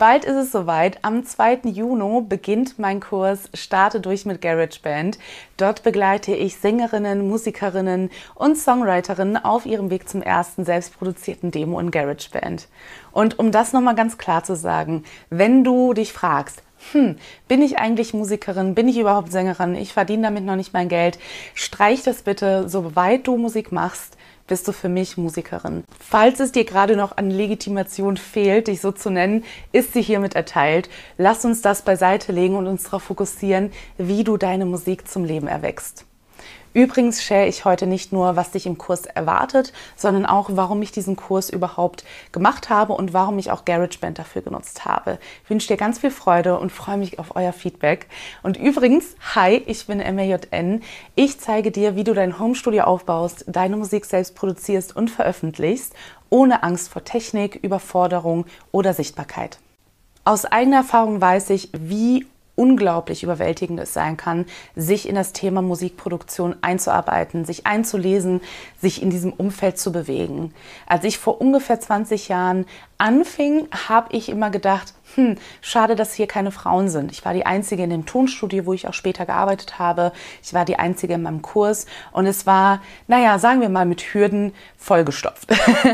Bald ist es soweit. Am 2. Juni beginnt mein Kurs Starte durch mit GarageBand. Dort begleite ich Sängerinnen, Musikerinnen und Songwriterinnen auf ihrem Weg zum ersten selbstproduzierten Demo in GarageBand. Und um das nochmal ganz klar zu sagen, wenn du dich fragst, bin ich eigentlich Musikerin? Bin ich überhaupt Sängerin? Ich verdiene damit noch nicht mein Geld. Streich das bitte, soweit du Musik machst, bist du für mich Musikerin. Falls es dir gerade noch an Legitimation fehlt, dich so zu nennen, ist sie hiermit erteilt. Lass uns das beiseite legen und uns darauf fokussieren, wie du deine Musik zum Leben erweckst. Übrigens share ich heute nicht nur, was dich im Kurs erwartet, sondern auch, warum ich diesen Kurs überhaupt gemacht habe und warum ich auch GarageBand dafür genutzt habe. Ich wünsche dir ganz viel Freude und freue mich auf euer Feedback. Und übrigens, hi, ich bin MAJN. Ich zeige dir, wie du dein Homestudio aufbaust, deine Musik selbst produzierst und veröffentlichst, ohne Angst vor Technik, Überforderung oder Sichtbarkeit. Aus eigener Erfahrung weiß ich, wie unglaublich überwältigend es sein kann, sich in das Thema Musikproduktion einzuarbeiten, sich einzulesen, sich in diesem Umfeld zu bewegen. Als ich vor ungefähr 20 Jahren anfing, habe ich immer gedacht, schade, dass hier keine Frauen sind. Ich war die Einzige in dem Tonstudio, wo ich auch später gearbeitet habe. Ich war die Einzige in meinem Kurs und es war, naja, sagen wir mal mit Hürden vollgestopft.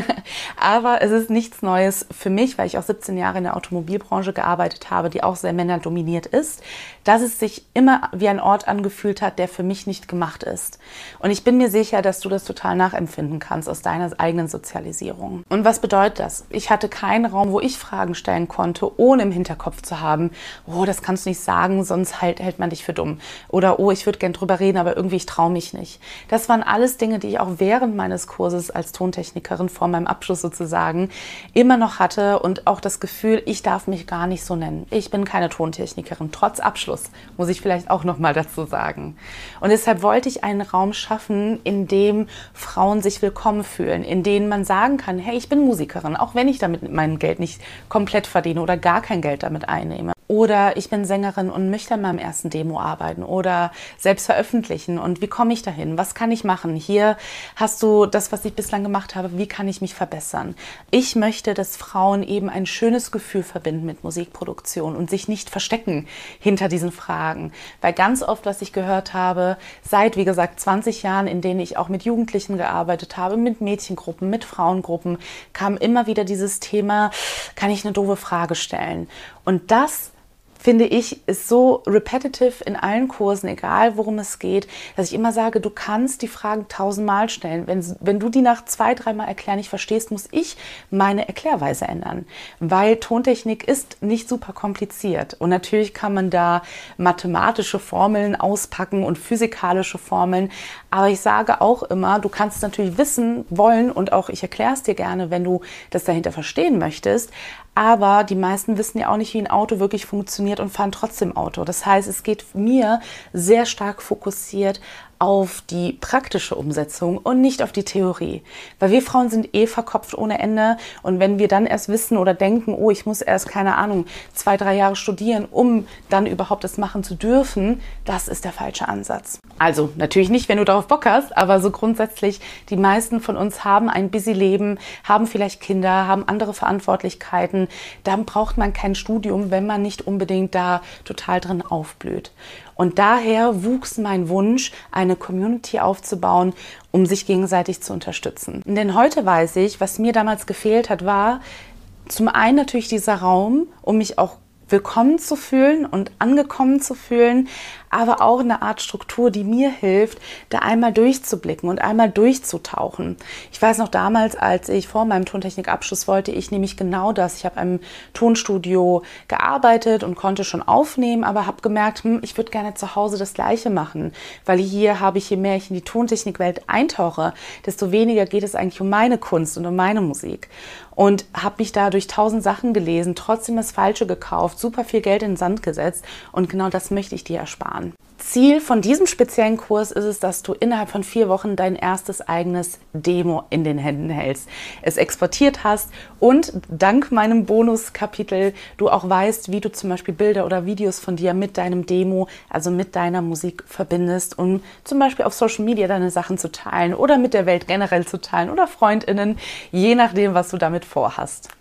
Aber es ist nichts Neues für mich, weil ich auch 17 Jahre in der Automobilbranche gearbeitet habe, die auch sehr männerdominiert ist, dass es sich immer wie ein Ort angefühlt hat, der für mich nicht gemacht ist. Und ich bin mir sicher, dass du das total nachempfinden kannst aus deiner eigenen Sozialisierung. Und was bedeutet das? Ich hatte keinen Raum, wo ich Fragen stellen konnte, ohne im Hinterkopf zu haben, oh, das kannst du nicht sagen, sonst hält man dich für dumm. Oder, oh, ich würde gern drüber reden, aber irgendwie ich traue mich nicht. Das waren alles Dinge, die ich auch während meines Kurses als Tontechnikerin vor meinem Abschluss sozusagen immer noch hatte und auch das Gefühl, ich darf mich gar nicht so nennen. Ich bin keine Tontechnikerin, trotz Abschluss, muss ich vielleicht auch noch mal dazu sagen. Und deshalb wollte ich einen Raum schaffen, in dem Frauen sich willkommen fühlen, in dem man sagen kann, hey, ich bin Musikerin, auch wenn ich damit mein Geld nicht komplett verdiene oder gar kein Geld damit einnehme. Oder ich bin Sängerin und möchte an meinem ersten Demo arbeiten oder selbst veröffentlichen. Und wie komme ich dahin? Was kann ich machen? Hier hast du das, was ich bislang gemacht habe. Wie kann ich mich verbessern? Ich möchte, dass Frauen eben ein schönes Gefühl verbinden mit Musikproduktion und sich nicht verstecken hinter diesen Fragen. Weil ganz oft, was ich gehört habe, seit, wie gesagt, 20 Jahren, in denen ich auch mit Jugendlichen gearbeitet habe, mit Mädchengruppen, mit Frauengruppen, kam immer wieder dieses Thema, kann ich eine doofe Frage stellen? Und das, finde ich, ist so repetitive in allen Kursen, egal worum es geht, dass ich immer sage, du kannst die Fragen 1000-mal stellen. Wenn du die nach 2-3 Mal erklären nicht verstehst, muss ich meine Erklärweise ändern. Weil Tontechnik ist nicht super kompliziert. Und natürlich kann man da mathematische Formeln auspacken und physikalische Formeln. Aber ich sage auch immer, du kannst natürlich wissen wollen und auch ich erkläre es dir gerne, wenn du das dahinter verstehen möchtest. Aber die meisten wissen ja auch nicht, wie ein Auto wirklich funktioniert und fahren trotzdem Auto. Das heißt, es geht mir sehr stark fokussiert auf die praktische Umsetzung und nicht auf die Theorie. Weil wir Frauen sind verkopft ohne Ende und wenn wir dann erst wissen oder denken, oh, ich muss erst, keine Ahnung, 2-3 Jahre studieren, um dann überhaupt das machen zu dürfen, das ist der falsche Ansatz. Also natürlich nicht, wenn du darauf Bock hast, aber so grundsätzlich, die meisten von uns haben ein busy Leben, haben vielleicht Kinder, haben andere Verantwortlichkeiten. Dann braucht man kein Studium, wenn man nicht unbedingt da total drin aufblüht. Und daher wuchs mein Wunsch, eine Community aufzubauen, um sich gegenseitig zu unterstützen. Denn heute weiß ich, was mir damals gefehlt hat, war zum einen natürlich dieser Raum, um mich auch willkommen zu fühlen und angekommen zu fühlen, aber auch eine Art Struktur, die mir hilft, da einmal durchzublicken und einmal durchzutauchen. Ich weiß noch damals, als ich vor meinem Tontechnikabschluss wollte, ich nämlich genau das. Ich habe im Tonstudio gearbeitet und konnte schon aufnehmen, aber habe gemerkt, ich würde gerne zu Hause das Gleiche machen, weil hier habe ich, je mehr ich in die Tontechnikwelt eintauche, desto weniger geht es eigentlich um meine Kunst und um meine Musik. Und habe mich da durch 1000 Sachen gelesen, trotzdem das Falsche gekauft, super viel Geld in den Sand gesetzt und genau das möchte ich dir ersparen. Ziel von diesem speziellen Kurs ist es, dass du innerhalb von 4 Wochen dein erstes eigenes Demo in den Händen hältst, es exportiert hast und dank meinem Bonuskapitel du auch weißt, wie du zum Beispiel Bilder oder Videos von dir mit deinem Demo, also mit deiner Musik verbindest, um zum Beispiel auf Social Media deine Sachen zu teilen oder mit der Welt generell zu teilen oder FreundInnen, je nachdem, was du damit vorhast.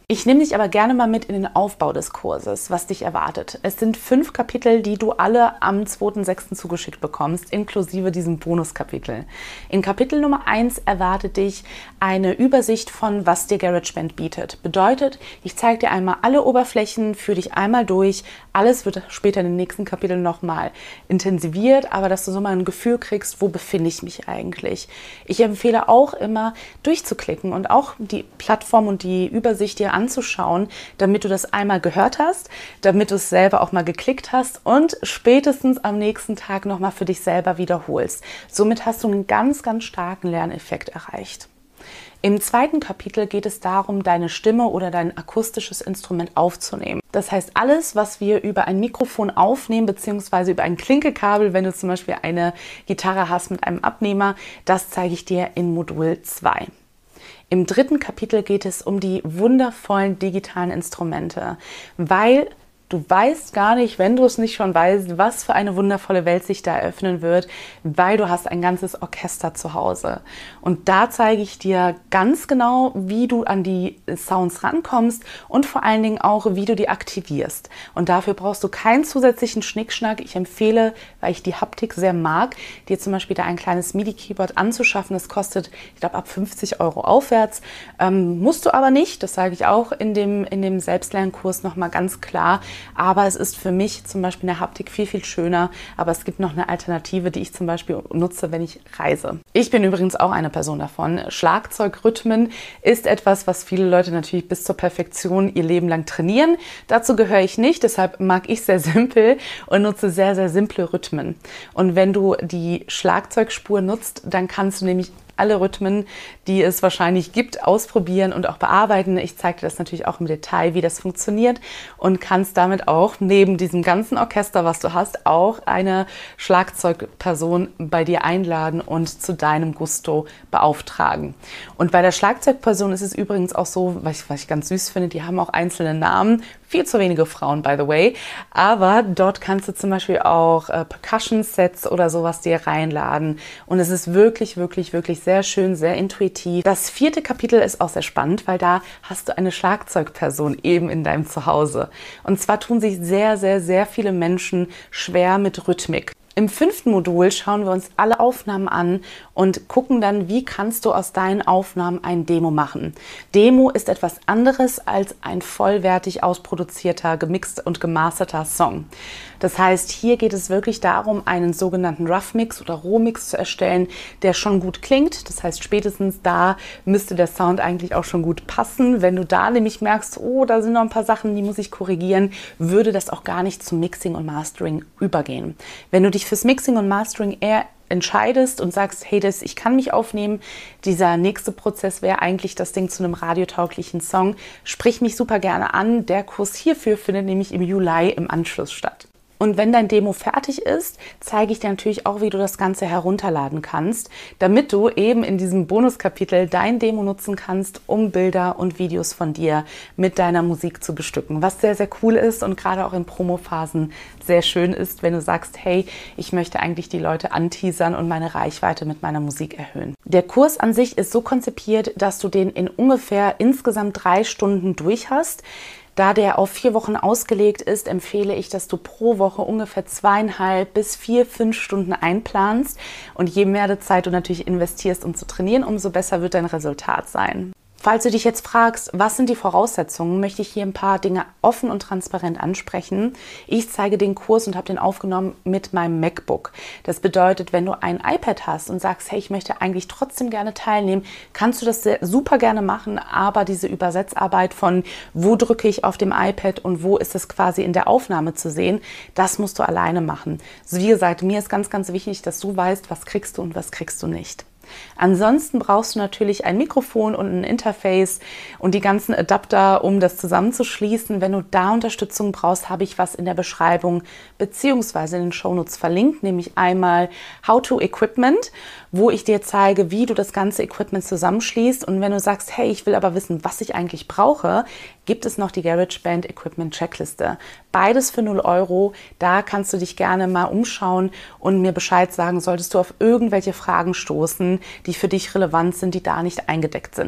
Ich nehme dich aber gerne mal mit in den Aufbau des Kurses, was dich erwartet. Es sind 5 Kapitel, die du alle am 2.6. zugeschickt bekommst, inklusive diesem Bonuskapitel. In Kapitel Nummer 1 erwartet dich eine Übersicht von, was dir GarageBand bietet. Bedeutet, ich zeige dir einmal alle Oberflächen, führe dich einmal durch. Alles wird später in den nächsten Kapiteln nochmal intensiviert, aber dass du so mal ein Gefühl kriegst, wo befinde ich mich eigentlich. Ich empfehle auch immer durchzuklicken und auch die Plattform und die Übersicht dir anzuschauen, damit du das einmal gehört hast, damit du es selber auch mal geklickt hast und spätestens am nächsten Tag nochmal für dich selber wiederholst. Somit hast du einen ganz, ganz starken Lerneffekt erreicht. Im 2. Kapitel geht es darum, deine Stimme oder dein akustisches Instrument aufzunehmen. Das heißt, alles, was wir über ein Mikrofon aufnehmen, beziehungsweise über ein Klinkekabel, wenn du zum Beispiel eine Gitarre hast mit einem Abnehmer, das zeige ich dir in Modul 2. Im 3. Kapitel geht es um die wundervollen digitalen Instrumente, weil du weißt gar nicht, wenn du es nicht schon weißt, was für eine wundervolle Welt sich da eröffnen wird, weil du hast ein ganzes Orchester zu Hause. Und da zeige ich dir ganz genau, wie du an die Sounds rankommst und vor allen Dingen auch, wie du die aktivierst. Und dafür brauchst du keinen zusätzlichen Schnickschnack. Ich empfehle, weil ich die Haptik sehr mag, dir zum Beispiel da ein kleines MIDI-Keyboard anzuschaffen. Das kostet, ich glaube, ab 50 € aufwärts. Musst du aber nicht, das sage ich auch in dem Selbstlernkurs nochmal ganz klar. Aber es ist für mich zum Beispiel in der Haptik viel, viel schöner. Aber es gibt noch eine Alternative, die ich zum Beispiel nutze, wenn ich reise. Ich bin übrigens auch eine Person davon. Schlagzeugrhythmen ist etwas, was viele Leute natürlich bis zur Perfektion ihr Leben lang trainieren. Dazu gehöre ich nicht, deshalb mag ich sehr simpel und nutze sehr, sehr simple Rhythmen. Und wenn du die Schlagzeugspur nutzt, dann kannst du nämlich alle Rhythmen, die es wahrscheinlich gibt, ausprobieren und auch bearbeiten. Ich zeige dir das natürlich auch im Detail, wie das funktioniert und kannst damit auch neben diesem ganzen Orchester, was du hast, auch eine Schlagzeugperson bei dir einladen und zu deinem Gusto beauftragen. Und bei der Schlagzeugperson ist es übrigens auch so, was ich ganz süß finde, die haben auch einzelne Namen. Viel zu wenige Frauen, by the way. Aber dort kannst du zum Beispiel auch Percussion-Sets oder sowas dir reinladen. Und es ist wirklich, wirklich, wirklich sehr schön, sehr intuitiv. Das 4. Kapitel ist auch sehr spannend, weil da hast du eine Schlagzeugperson eben in deinem Zuhause. Und zwar tun sich sehr, sehr, sehr viele Menschen schwer mit Rhythmik. Im 5. Modul schauen wir uns alle Aufnahmen an und gucken dann, wie kannst du aus deinen Aufnahmen ein Demo machen. Demo ist etwas anderes als ein vollwertig ausproduzierter, gemixt und gemasterter Song. Das heißt, hier geht es wirklich darum, einen sogenannten Rough Mix oder Rohmix zu erstellen, der schon gut klingt. Das heißt, spätestens da müsste der Sound eigentlich auch schon gut passen. Wenn du da nämlich merkst, oh, da sind noch ein paar Sachen, die muss ich korrigieren, würde das auch gar nicht zum Mixing und Mastering übergehen. Wenn du dich fürs Mixing und Mastering eher entscheidest und sagst, hey, ich kann mich aufnehmen, dieser nächste Prozess wäre eigentlich das Ding zu einem radiotauglichen Song, sprich mich super gerne an. Der Kurs hierfür findet nämlich im Juli im Anschluss statt. Und wenn dein Demo fertig ist, zeige ich dir natürlich auch, wie du das Ganze herunterladen kannst, damit du eben in diesem Bonuskapitel dein Demo nutzen kannst, um Bilder und Videos von dir mit deiner Musik zu bestücken. Was sehr, sehr cool ist und gerade auch in Promophasen sehr schön ist, wenn du sagst, hey, ich möchte eigentlich die Leute anteasern und meine Reichweite mit meiner Musik erhöhen. Der Kurs an sich ist so konzipiert, dass du den in ungefähr insgesamt 3 Stunden durch hast. Da der auf 4 Wochen ausgelegt ist, empfehle ich, dass du pro Woche ungefähr 2,5 bis 4, 5 Stunden einplanst. Und je mehr Zeit du natürlich investierst, um zu trainieren, umso besser wird dein Resultat sein. Falls du dich jetzt fragst, was sind die Voraussetzungen, möchte ich hier ein paar Dinge offen und transparent ansprechen. Ich zeige den Kurs und habe den aufgenommen mit meinem MacBook. Das bedeutet, wenn du ein iPad hast und sagst, hey, ich möchte eigentlich trotzdem gerne teilnehmen, kannst du das super gerne machen, aber diese Übersetzarbeit von wo drücke ich auf dem iPad und wo ist es quasi in der Aufnahme zu sehen, das musst du alleine machen. Also wie gesagt, mir ist ganz, ganz wichtig, dass du weißt, was kriegst du und was kriegst du nicht. Ansonsten brauchst du natürlich ein Mikrofon und ein Interface und die ganzen Adapter, um das zusammenzuschließen. Wenn du da Unterstützung brauchst, habe ich was in der Beschreibung bzw. in den Shownotes verlinkt, nämlich einmal How to Equipment, wo ich dir zeige, wie du das ganze Equipment zusammenschließt. Und wenn du sagst, hey, ich will aber wissen, was ich eigentlich brauche, gibt es noch die GarageBand Equipment Checkliste. Beides für 0 €. Da kannst du dich gerne mal umschauen und mir Bescheid sagen, solltest du auf irgendwelche Fragen stoßen, die für dich relevant sind, die da nicht eingedeckt sind.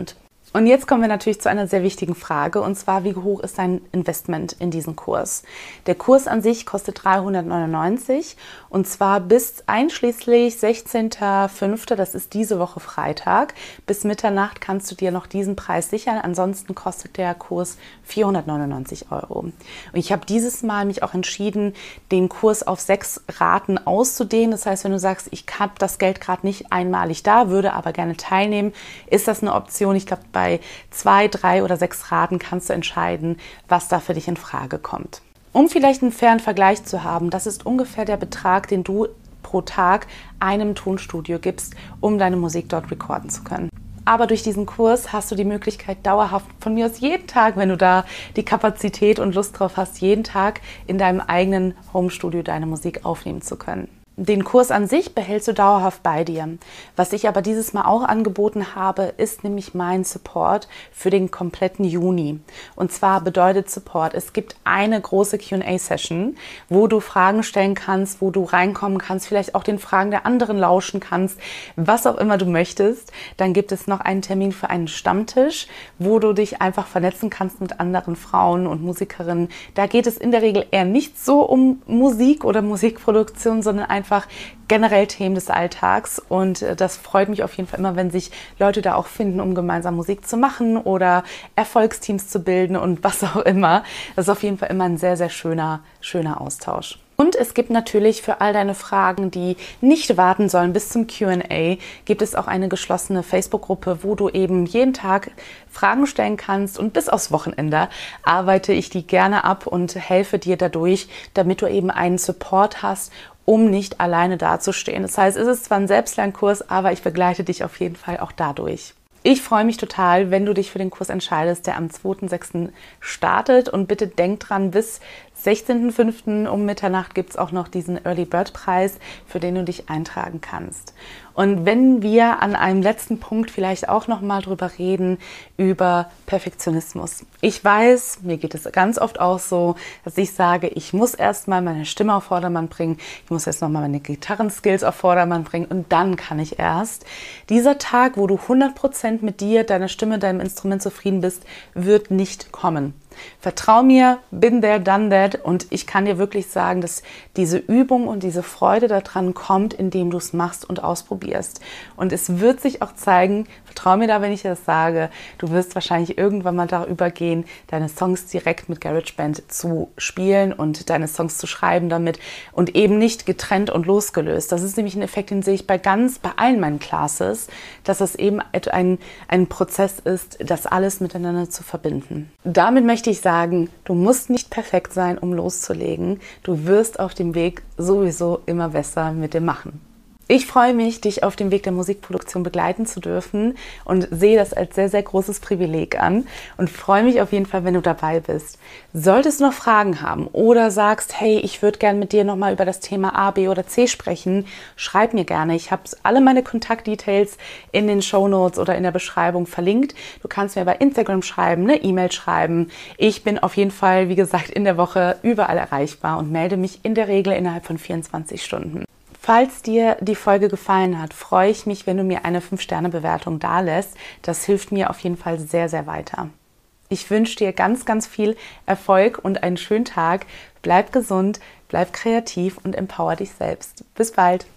Und jetzt kommen wir natürlich zu einer sehr wichtigen Frage, und zwar, wie hoch ist dein Investment in diesen Kurs? Der Kurs an sich kostet 399 und zwar bis einschließlich 16.05., das ist diese Woche Freitag, bis Mitternacht kannst du dir noch diesen Preis sichern. Ansonsten kostet der Kurs 499 €. Und ich habe dieses Mal mich auch entschieden, den Kurs auf 6 Raten auszudehnen. Das heißt, wenn du sagst, ich habe das Geld gerade nicht einmalig da, würde aber gerne teilnehmen, ist das eine Option. Ich glaube, bei 2, 3 oder 6 Raten kannst du entscheiden, was da für dich in Frage kommt. Um vielleicht einen fairen Vergleich zu haben, das ist ungefähr der Betrag, den du pro Tag einem Tonstudio gibst, um deine Musik dort recorden zu können. Aber durch diesen Kurs hast du die Möglichkeit, dauerhaft von mir aus jeden Tag, wenn du da die Kapazität und Lust drauf hast, jeden Tag in deinem eigenen Homestudio deine Musik aufnehmen zu können. Den Kurs an sich behältst du dauerhaft bei dir. Was ich aber dieses Mal auch angeboten habe, ist nämlich mein Support für den kompletten Juni. Und zwar bedeutet Support, es gibt eine große Q&A-Session, wo du Fragen stellen kannst, wo du reinkommen kannst, vielleicht auch den Fragen der anderen lauschen kannst, was auch immer du möchtest. Dann gibt es noch einen Termin für einen Stammtisch, wo du dich einfach vernetzen kannst mit anderen Frauen und Musikerinnen. Da geht es in der Regel eher nicht so um Musik oder Musikproduktion, sondern einfach generell Themen des Alltags, und das freut mich auf jeden Fall immer, wenn sich Leute da auch finden, um gemeinsam Musik zu machen oder Erfolgsteams zu bilden und was auch immer. Das ist auf jeden Fall immer ein sehr, sehr schöner Austausch. Und es gibt natürlich für all deine Fragen, die nicht warten sollen bis zum Q&A, gibt es auch eine geschlossene Facebook-Gruppe, wo du eben jeden Tag Fragen stellen kannst, und bis aufs Wochenende arbeite ich die gerne ab und helfe dir dadurch, damit du eben einen Support hast, um nicht alleine dazustehen. Das heißt, es ist zwar ein Selbstlernkurs, aber ich begleite dich auf jeden Fall auch dadurch. Ich freue mich total, wenn du dich für den Kurs entscheidest, der am 2.6. startet. Und bitte denk dran, bis 16.05. um Mitternacht gibt es auch noch diesen Early Bird Preis, für den du dich eintragen kannst. Und wenn wir an einem letzten Punkt vielleicht auch noch mal drüber reden, über Perfektionismus. Ich weiß, mir geht es ganz oft auch so, dass ich sage, ich muss erstmal meine Stimme auf Vordermann bringen, ich muss erst noch mal meine Gitarrenskills auf Vordermann bringen und dann kann ich erst. Dieser Tag, wo du 100% mit dir, deiner Stimme, deinem Instrument zufrieden bist, wird nicht kommen. Vertrau mir, been there, done that, und ich kann dir wirklich sagen, dass diese Übung und diese Freude daran kommt, indem du es machst und ausprobierst. Und es wird sich auch zeigen, vertrau mir da, wenn ich das sage, du wirst wahrscheinlich irgendwann mal darüber gehen, deine Songs direkt mit GarageBand zu spielen und deine Songs zu schreiben damit und eben nicht getrennt und losgelöst. Das ist nämlich ein Effekt, den sehe ich bei allen meinen Classes, dass es eben ein Prozess ist, das alles miteinander zu verbinden. Damit möchte ich sagen, du musst nicht perfekt sein, um loszulegen. Du wirst auf dem Weg sowieso immer besser mit dem Machen. Ich freue mich, dich auf dem Weg der Musikproduktion begleiten zu dürfen und sehe das als sehr, sehr großes Privileg an und freue mich auf jeden Fall, wenn du dabei bist. Solltest du noch Fragen haben oder sagst, hey, ich würde gerne mit dir nochmal über das Thema A, B oder C sprechen, schreib mir gerne. Ich habe alle meine Kontaktdetails in den Shownotes oder in der Beschreibung verlinkt. Du kannst mir bei Instagram schreiben, eine E-Mail schreiben. Ich bin auf jeden Fall, wie gesagt, in der Woche überall erreichbar und melde mich in der Regel innerhalb von 24 Stunden. Falls dir die Folge gefallen hat, freue ich mich, wenn du mir eine 5-Sterne-Bewertung dalässt. Das hilft mir auf jeden Fall sehr, sehr weiter. Ich wünsche dir ganz, ganz viel Erfolg und einen schönen Tag. Bleib gesund, bleib kreativ und empower dich selbst. Bis bald!